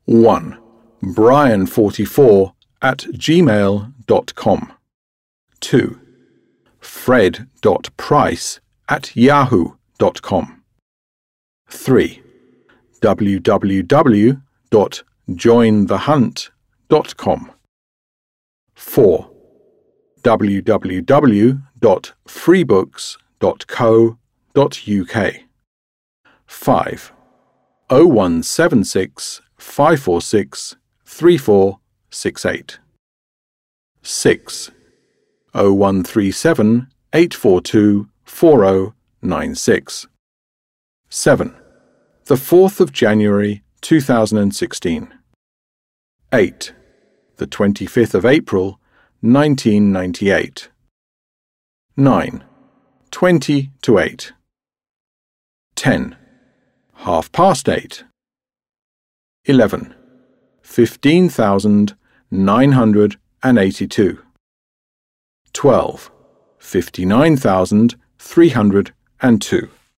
1. Brian44@gmail.com. 2. Fred.price@yahoo.com. 3. www.jointhehunt.com. 4. www.freebooks.co.uk. 5. 0176 546 3468. 6. 0137 842 4096. 7. The 4th of January 2016. 8. The 25th of April 1998. 9. 20 to 8. 10. 8:30. 11. 15,982. 12. 59,302.